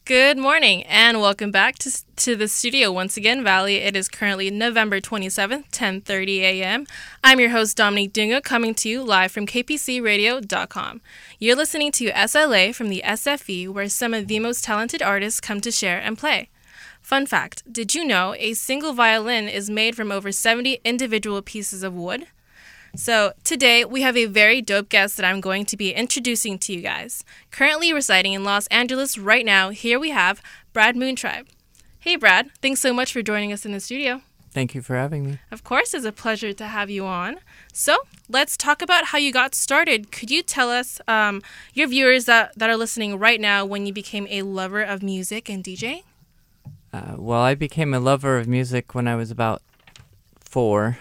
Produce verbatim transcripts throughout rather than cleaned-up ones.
Good morning and welcome back to, to the studio once again, Valley. It is currently November twenty-seventh, ten thirty a.m. I'm your host, Dominique Dunga, coming to you live from K P C radio dot com. You're listening to S L A from the S F E, where some of the most talented artists come to share and play. Fun fact, did you know a single violin is made from over seventy individual pieces of wood? So today we have a very dope guest that I'm going to be introducing to you guys. Currently residing in Los Angeles right now, here we have Brad Moontribe. Hey Brad, thanks so much for joining us in the studio. Thank you for having me. Of course, it's a pleasure to have you on. So let's talk about how you got started. Could you tell us, um, your viewers that, that are listening right now, when you became a lover of music and DJing? Uh, well, I became a lover of music when I was about four.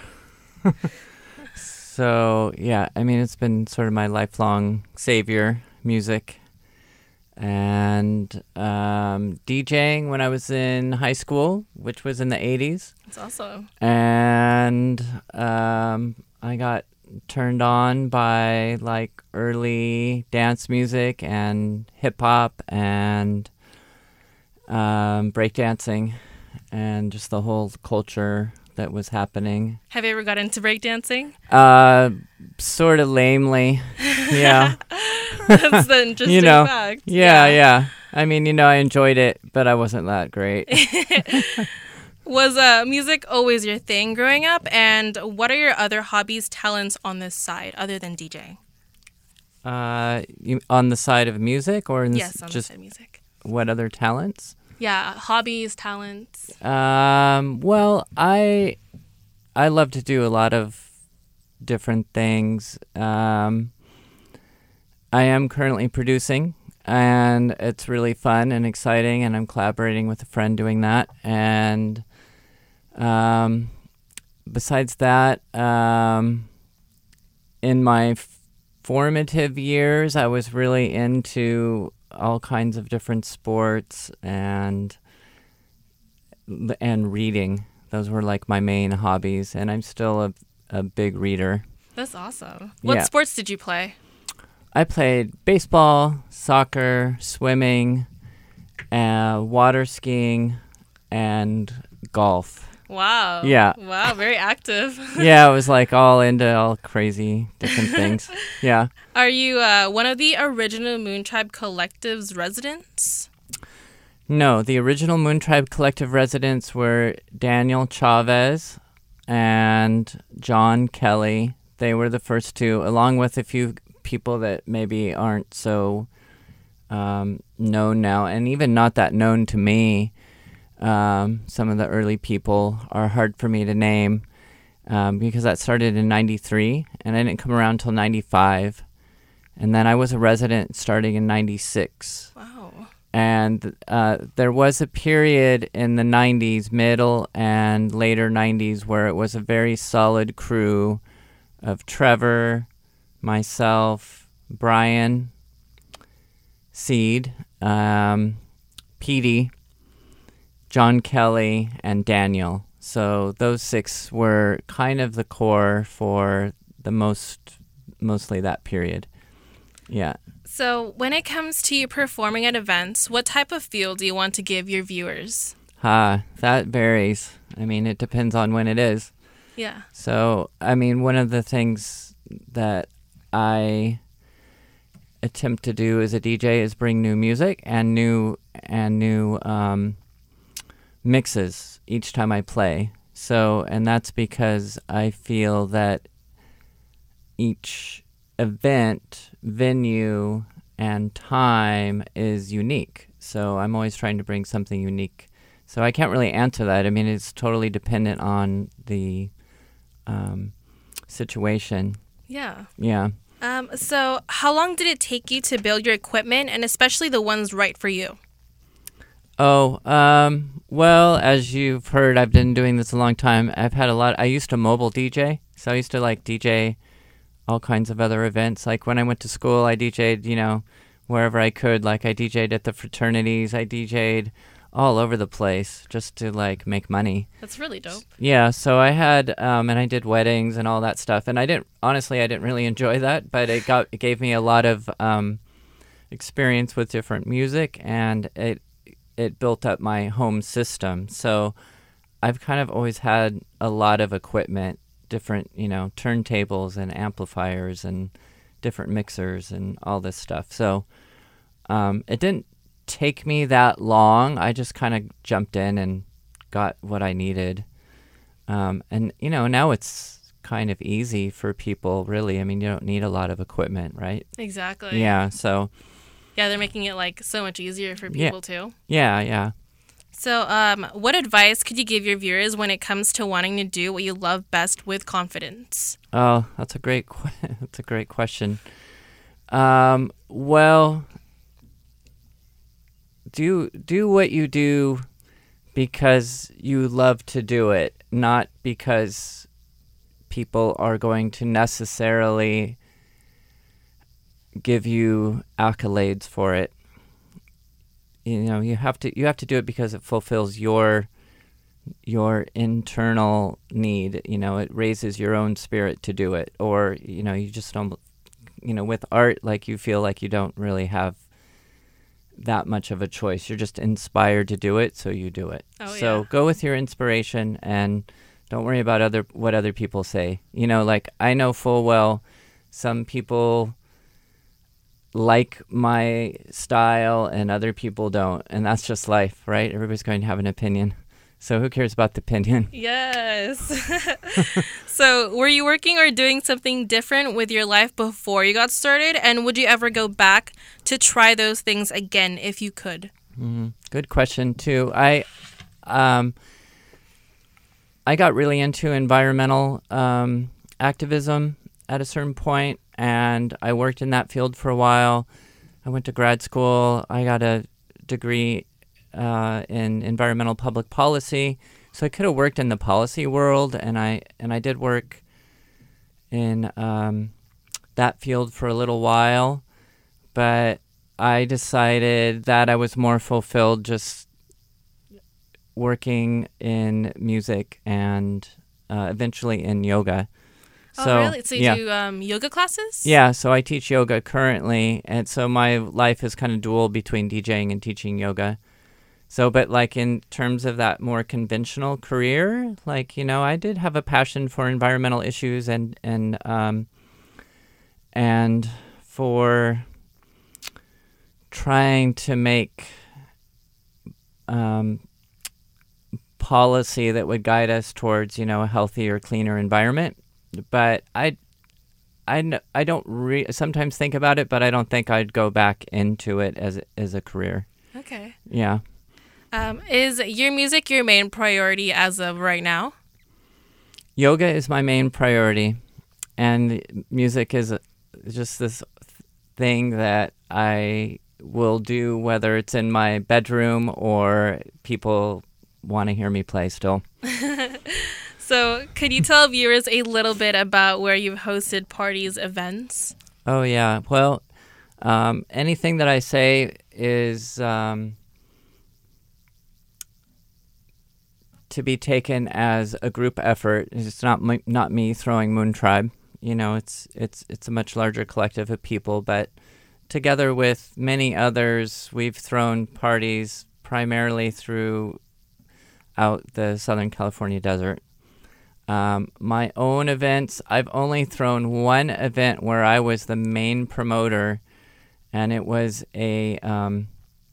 So, yeah, I mean, it's been sort of my lifelong savior, music. And um, DJing when I was in high school, which was in the eighties. That's awesome. And um, I got turned on by, like, early dance music and hip-hop and um, breakdancing and just the whole culture that was happening. Have you ever got into breakdancing? Uh, sort of lamely, yeah. That's the interesting you know, fact. Yeah, yeah, yeah. I mean, you know, I enjoyed it, but I wasn't that great. Was uh, music always your thing growing up? And what are your other hobbies, talents on this side, other than DJing? Uh, you, on the side of music, or in Yes, on just the side of music. What other talents? Yeah, hobbies, talents. Um, well, I I love to do a lot of different things. Um, I am currently producing, and it's really fun and exciting, and I'm collaborating with a friend doing that. And um, besides that, um, in my f- formative years, I was really into all kinds of different sports and and reading. Those were like my main hobbies, and I'm still a a big reader. That's awesome. What Yeah. sports did you play? I played baseball, soccer, swimming, uh, water skiing, and golf. Wow. Yeah. Wow, very active. Yeah, I was like all into all crazy different things. Yeah. Are you uh, one of the original Moontribe Collective's residents? No, the original Moontribe Collective residents were Daniel Chavez and John Kelly. They were the first two, along with a few people that maybe aren't so um, known now, and even not that known to me. Um, some of the early people are hard for me to name um, because that started in ninety-three, and I didn't come around till ninety-five. And then I was a resident starting in ninety-six. Wow. And uh, there was a period in the nineties, middle and later nineties, where it was a very solid crew of Trevor, myself, Brian, Seed, um, Petey, John Kelly, and Daniel. So those six were kind of the core for the most, mostly that period. Yeah. So when it comes to you performing at events, what type of feel do you want to give your viewers? Ah, that varies. I mean, it depends on when it is. Yeah. So, I mean, one of the things that I attempt to do as a D J is bring new music and new and new um, mixes each time I play. So, and that's because I feel that each event, venue, and time is unique. So I'm always trying to bring something unique. So I can't really answer that. I mean, it's totally dependent on the um, situation. Yeah. Yeah. Um, so how long did it take you to build your equipment, and especially the ones right for you? Oh, um, well, as you've heard, I've been doing this a long time. I've had a lot. I used to mobile D J. So I used to like D J all kinds of other events. Like when I went to school, I D J'd, you know, wherever I could. Like I D J'd at the fraternities. I D J'd all over the place just to like make money. That's really dope. Yeah, so I had, um, and I did weddings and all that stuff. And I didn't, honestly, I didn't really enjoy that, but it got, it gave me a lot of um, experience with different music, and it it built up my home system. So I've kind of always had a lot of equipment, different, you know, turntables and amplifiers and different mixers and all this stuff. So um, it didn't take me that long. I just kind of jumped in and got what I needed. Um, and, you know, now it's kind of easy for people, really. I mean, you don't need a lot of equipment, right? Exactly. Yeah, so... Yeah, they're making it, like, so much easier for people, yeah. too. Yeah, yeah. So, um, what advice could you give your viewers when it comes to wanting to do what you love best with confidence? Oh, that's a great que- that's a great question. Um, well, do do what you do because you love to do it, not because people are going to necessarily give you accolades for it. You know, you have to you have to do it because it fulfills your your internal need. You know, it raises your own spirit to do it. Or, you know, you just don't, you know, with art, like, you feel like you don't really have that much of a choice. You're just inspired to do it, so you do it. Oh, so yeah. go with your inspiration and don't worry about other what other people say. You know, like, I know full well some people like my style and other people don't, and that's just life, right? Everybody's going to have an opinion, so who cares about the opinion? Yes. So were you working or doing something different with your life before you got started, and would you ever go back to try those things again if you could? Mm-hmm. Good question too. I um I got really into environmental um activism at a certain point, and I worked in that field for a while. I went to grad school. I got a degree uh, in environmental public policy, so I could have worked in the policy world, and I and I did work in um, that field for a little while, but I decided that I was more fulfilled just working in music and uh, eventually in yoga. So, oh, really? So you yeah. do um, yoga classes? Yeah, so I teach yoga currently, and so my life is kind of dual between DJing and teaching yoga. So, but like in terms of that more conventional career, like, you know, I did have a passion for environmental issues and and um and for trying to make um policy that would guide us towards, you know, a healthier, cleaner environment. But I, I, I don't re- sometimes think about it, but I don't think I'd go back into it as as a career. Okay. Yeah. Um, is your music your main priority as of right now? Yoga is my main priority, and music is just this thing that I will do, whether it's in my bedroom or people want to hear me play still. So could you tell viewers a little bit about where you've hosted parties, events? Oh, yeah. Well, um, anything that I say is um, to be taken as a group effort. It's not m- not me throwing Moon Tribe. You know, it's it's it's a much larger collective of people, but together with many others, we've thrown parties primarily throughout the Southern California desert. Um, my own events, I've only thrown one event where I was the main promoter, and it was a um,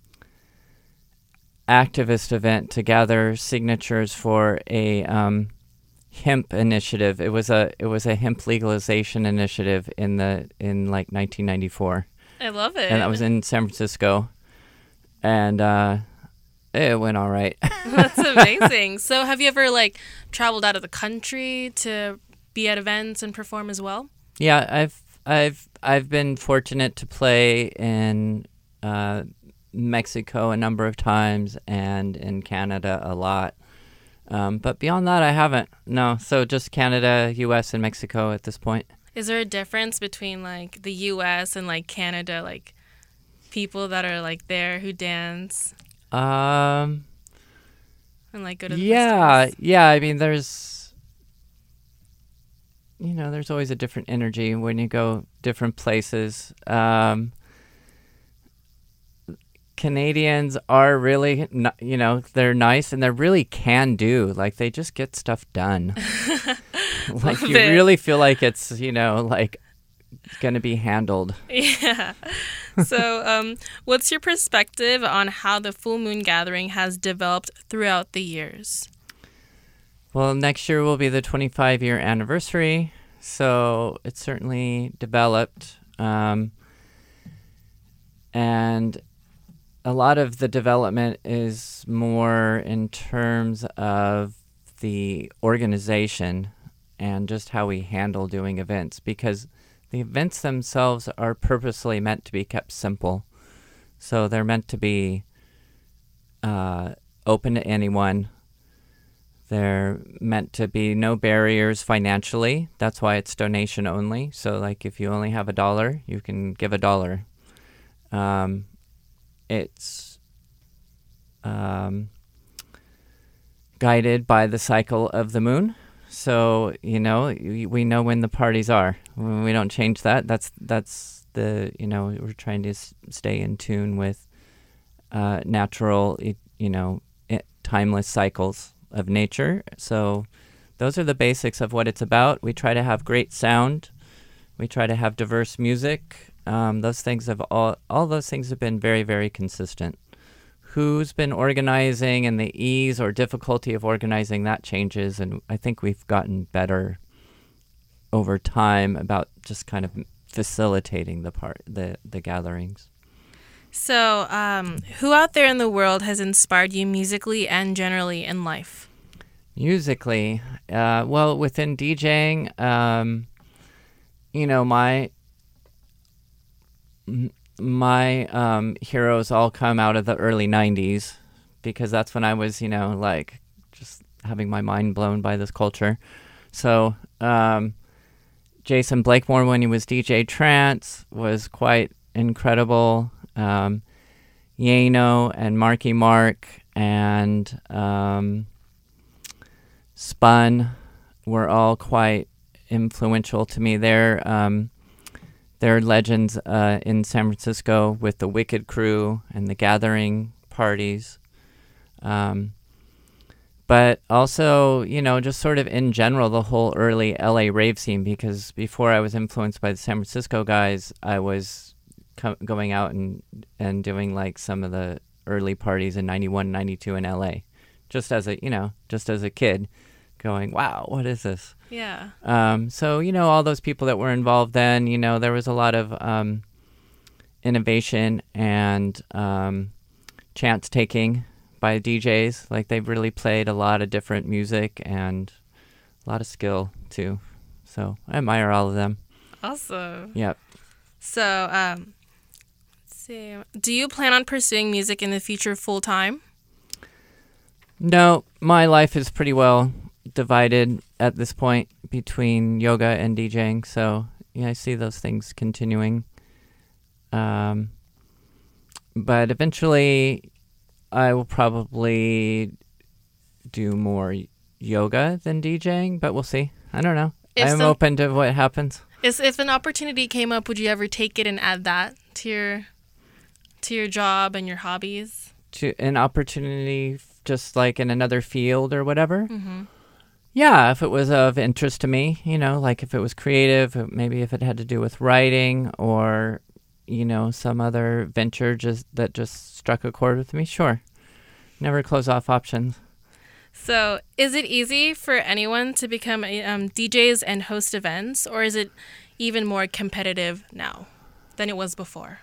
activist event to gather signatures for a um, hemp initiative. It was a it was a hemp legalization initiative in the in like nineteen ninety-four. I love it. And that was in San Francisco, and uh, it went all right. That's amazing. So have you ever like traveled out of the country to be at events and perform as well? Yeah, I've I've I've been fortunate to play in uh, Mexico a number of times and in Canada a lot. Um, but beyond that, I haven't. No, so just Canada, U S, and Mexico at this point. Is there a difference between like the U S and like Canada, like people that are like there who dance Um. and like go to the Yeah, festivals? yeah. I mean, there's, you know, there's always a different energy when you go different places. Um, Canadians are really, n- you know, they're nice and they're really can do. Like they just get stuff done. Like you really feel like it's, you know, like going to be handled. Yeah. So, um, what's your perspective on how the Full Moon Gathering has developed throughout the years? Well, next year will be the twenty-five year anniversary. So it's certainly developed. Um, and a lot of the development is more in terms of the organization and just how we handle doing events, because the events themselves are purposely meant to be kept simple. So they're meant to be uh, open to anyone. They're meant to be no barriers financially. That's why it's donation only. So like if you only have a dollar, you can give a dollar. Um, it's um, guided by the cycle of the moon. So, you know, we know when the parties are. We don't change that. That's, that's the, you know, we're trying to s- stay in tune with uh, natural, you know, timeless cycles of nature. So those are the basics of what it's about. We try to have great sound. We try to have diverse music. Um, those things have all, all those things have been very, very consistent. Who's been organizing and the ease or difficulty of organizing, that changes. And I think we've gotten better over time about just kind of facilitating the part, the, the gatherings. So, um, who out there in the world has inspired you musically and generally in life? Musically, uh, well, within DJing, um, you know, my my um, heroes all come out of the early nineties, because that's when I was, you know, like just having my mind blown by this culture. So um, Jason Blakemore, when he was D J Trance, was quite incredible. Um, Yano and Marky Mark and um, Spun were all quite influential to me. They're, um, they're legends uh, in San Francisco with the Wicked Crew and the Gathering parties. Um, but also, you know, just sort of in general, the whole early L A rave scene, because before I was influenced by the San Francisco guys, I was co- going out and, and doing like some of the early parties in ninety-one, ninety-two in L A, just as a, you know, just as a kid going, wow, what is this? Yeah. Um, so, you know, all those people that were involved then, you know, there was a lot of um, innovation and um, chance taking by D Js. Like, they've really played a lot of different music and a lot of skill, too. So I admire all of them. Awesome. Yep. So, um, let's see. Do you plan on pursuing music in the future full time? No, my life is pretty well divided at this point between yoga and DJing. So, yeah, I see those things continuing. Um, but eventually, I will probably do more yoga than DJing, but we'll see. I don't know. If I'm some, open to what happens. If, if an opportunity came up, would you ever take it and add that to your to your job and your hobbies? To an opportunity just like in another field or whatever? Mm-hmm. Yeah, if it was of interest to me, you know, like if it was creative, maybe if it had to do with writing or, you know, some other venture just that just struck a chord with me, sure. Never close off options. So, is it easy for anyone to become um, D Js and host events, or is it even more competitive now than it was before?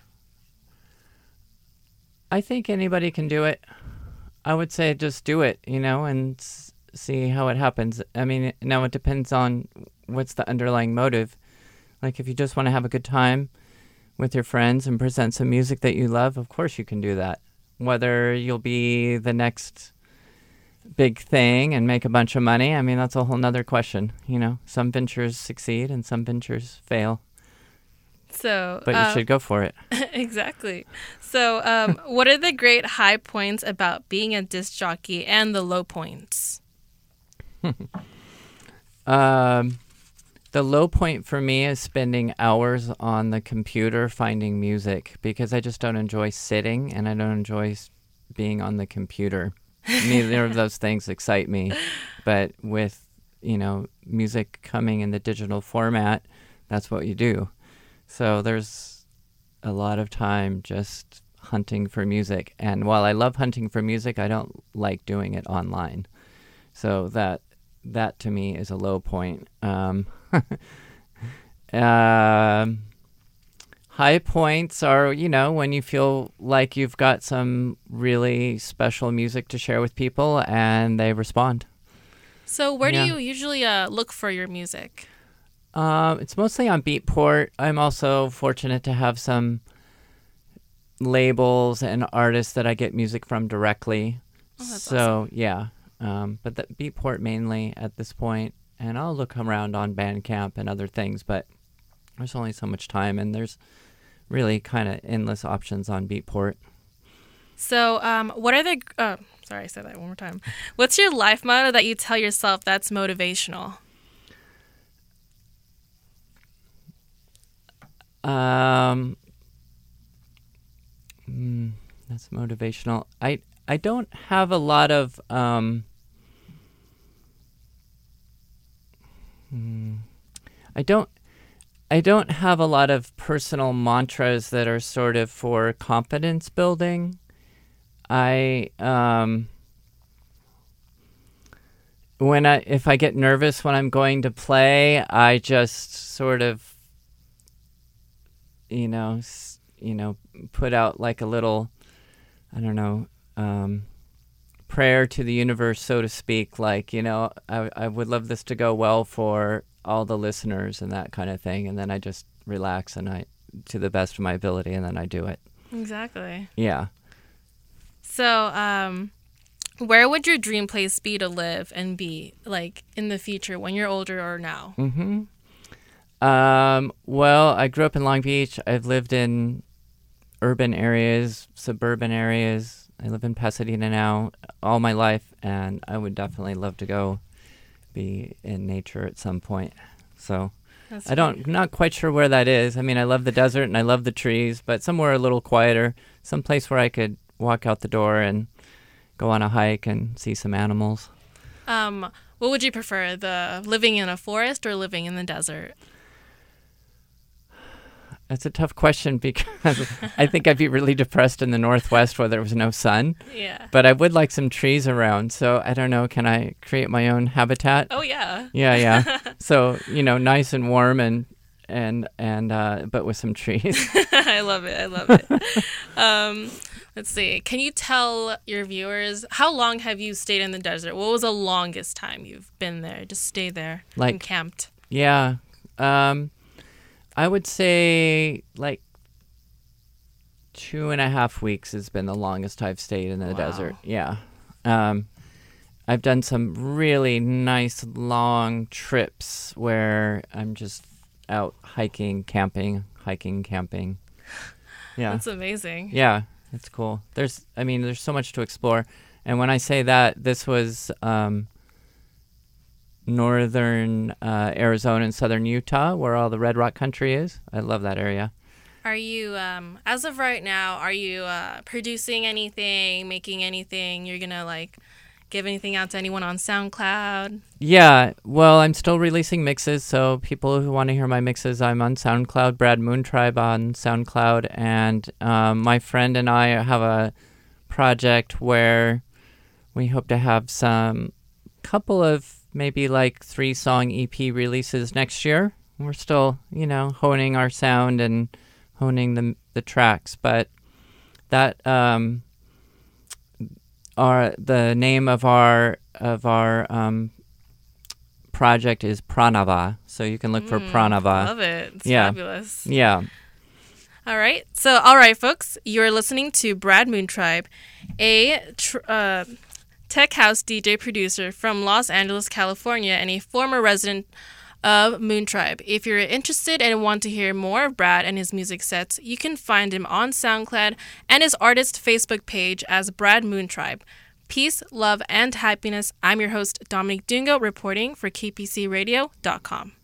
I think anybody can do it. I would say just do it, you know, and s- see how it happens. I mean, now it depends on what's the underlying motive. Like if you just want to have a good time with your friends and present some music that you love, of course you can do that. Whether you'll be the next big thing and make a bunch of money, I mean, that's a whole nother question. You know, some ventures succeed and some ventures fail. So, but you uh, should go for it. Exactly. So, um, what are the great high points about being a disc jockey and the low points? um, the low point for me is spending hours on the computer finding music because I just don't enjoy sitting and I don't enjoy being on the computer. Neither of those things excite me. But with, you know, music coming in the digital format, that's what you do. So there's a lot of time just hunting for music. And while I love hunting for music, I don't like doing it online. So that that to me is a low point. Um, um, high points are, you know, when you feel like you've got some really special music to share with people and they respond. So where Yeah. do you usually uh, look for your music? Um, it's mostly on Beatport. I'm also fortunate to have some labels and artists that I get music from directly. Oh, that's so, awesome. yeah. Um, but the Beatport mainly at this point, and I'll look around on Bandcamp and other things, but there's only so much time, and there's really kind of endless options on Beatport. So um, what are the... Uh, sorry, I said that one more time. What's your life motto that you tell yourself that's motivational? Um, mm, that's motivational. I I don't have a lot of um. Hmm, I don't. I don't have a lot of personal mantras that are sort of for confidence building. I um. When I if I get nervous when I'm going to play, I just sort of. you know, s- you know, put out like a little, I don't know, um, prayer to the universe, so to speak. Like, you know, I, I would love this to go well for all the listeners and that kind of thing. And then I just relax and I, to the best of my ability, and then I do it. Exactly. Yeah. So um, where would your dream place be to live and be, like, in the future when you're older or now? Mm-hmm. Um, well, I grew up in Long Beach. I've lived in urban areas, suburban areas. I live in Pasadena now all my life, and I would definitely love to go be in nature at some point. So That's I don't, not quite sure where that is. I mean, I love the desert and I love the trees, but somewhere a little quieter, some place where I could walk out the door and go on a hike and see some animals. Um, what would you prefer, the living in a forest or living in the desert? That's a tough question because I think I'd be really depressed in the Northwest where there was no sun. Yeah. But I would like some trees around. So I don't know. Can I create my own habitat? Oh, yeah. Yeah, yeah. So, you know, nice and warm and, and, and, uh, but with some trees. I love it. I love it. um, let's see. Can you tell your viewers, how long have you stayed in the desert? What was the longest time you've been there? Just stay there Like- and camped. Yeah. Um, I would say like two and a half weeks has been the longest I've stayed in the Wow. desert. Yeah. Um, I've done some really nice long trips where I'm just out hiking, camping, hiking, camping. Yeah. That's amazing. Yeah, it's cool. There's, I mean, there's so much to explore. And when I say that, this was um, northern uh, Arizona and southern Utah, where all the Red Rock country is. I love that area. Are you, um, as of right now, are you uh, producing anything, making anything? You're going to, like, give anything out to anyone on SoundCloud? Yeah, well, I'm still releasing mixes, so people who want to hear my mixes, I'm on SoundCloud, Brad Moontribe on SoundCloud, and um, my friend and I have a project where we hope to have some couple of maybe like three song E P releases next year. We're still, you know, honing our sound and honing the the tracks, but that um our the name of our of our um project is Pranava, so you can look for Mm, Pranava. Love it. It's Yeah. fabulous. Yeah. All right. So, all right, folks, you're listening to Brad Moontribe, a tr- uh, tech house D J producer from Los Angeles, California, and a former resident of Moontribe. If you're interested and want to hear more of Brad and his music sets, you can find him on SoundCloud and his artist Facebook page as Brad Moontribe. Peace, love, and happiness. I'm your host, Dominique Dungo, reporting for K P C radio dot com.